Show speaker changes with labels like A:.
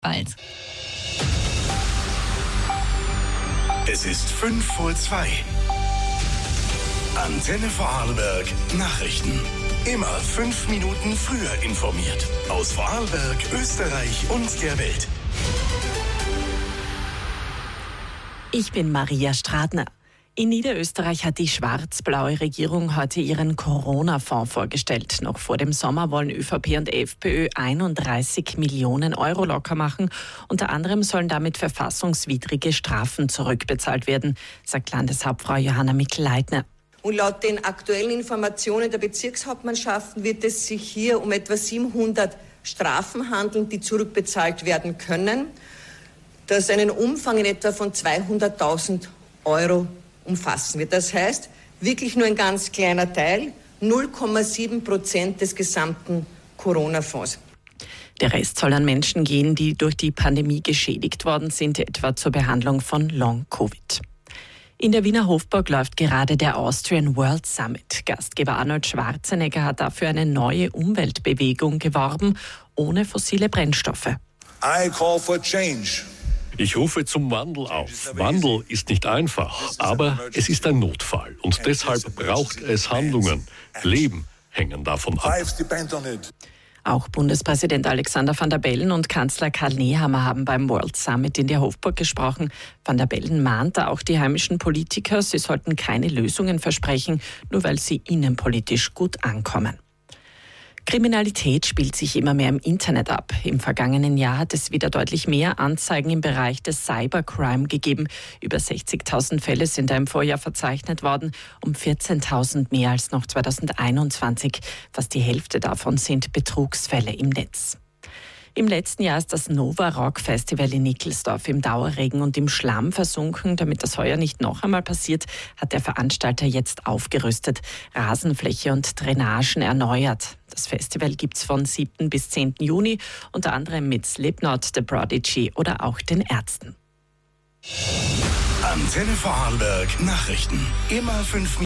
A: bald.
B: Es ist 5:02. Antenne Vorarlberg Nachrichten. Immer 5 Minuten früher informiert. Aus Vorarlberg, Österreich und der Welt.
C: Ich bin Maria Stradner. In Niederösterreich hat die schwarz-blaue Regierung heute ihren Corona-Fonds vorgestellt. Noch vor dem Sommer wollen ÖVP und FPÖ 31 Millionen Euro locker machen. Unter anderem sollen damit verfassungswidrige Strafen zurückbezahlt werden, sagt Landeshauptfrau Johanna Mikl-Leitner.
D: Und laut den aktuellen Informationen der Bezirkshauptmannschaften wird es sich hier um etwa 700 Strafen handeln, die zurückbezahlt werden können. Das einen Umfang in etwa von 200.000 Euro umfassen wird. Das heißt, wirklich nur ein ganz kleiner Teil, 0,7% des gesamten Corona-Fonds.
C: Der Rest soll an Menschen gehen, die durch die Pandemie geschädigt worden sind, etwa zur Behandlung von Long-Covid. In der Wiener Hofburg läuft gerade der Austrian World Summit. Gastgeber Arnold Schwarzenegger hat dafür eine neue Umweltbewegung geworben, ohne fossile Brennstoffe.
E: I call for change.
F: Ich rufe zum Wandel auf. Wandel ist nicht einfach, aber es ist ein Notfall. Und deshalb braucht es Handlungen. Leben hängen davon ab.
C: Auch Bundespräsident Alexander Van der Bellen und Kanzler Karl Nehammer haben beim World Summit in der Hofburg gesprochen. Van der Bellen mahnte auch die heimischen Politiker, sie sollten keine Lösungen versprechen, nur weil sie innenpolitisch gut ankommen. Kriminalität spielt sich immer mehr im Internet ab. Im vergangenen Jahr hat es wieder deutlich mehr Anzeigen im Bereich des Cybercrime gegeben. Über 60.000 Fälle sind da im Vorjahr verzeichnet worden, um 14.000 mehr als noch 2021. Fast die Hälfte davon sind Betrugsfälle im Netz. Im letzten Jahr ist das Nova Rock Festival in Nickelsdorf im Dauerregen und im Schlamm versunken. Damit das heuer nicht noch einmal passiert, hat der Veranstalter jetzt aufgerüstet, Rasenfläche und Drainagen erneuert. Das Festival gibt's von 7. bis 10. Juni, unter anderem mit Slipknot, The Prodigy oder auch den Ärzten.
B: Antenne Vorarlberg Nachrichten. Immer 5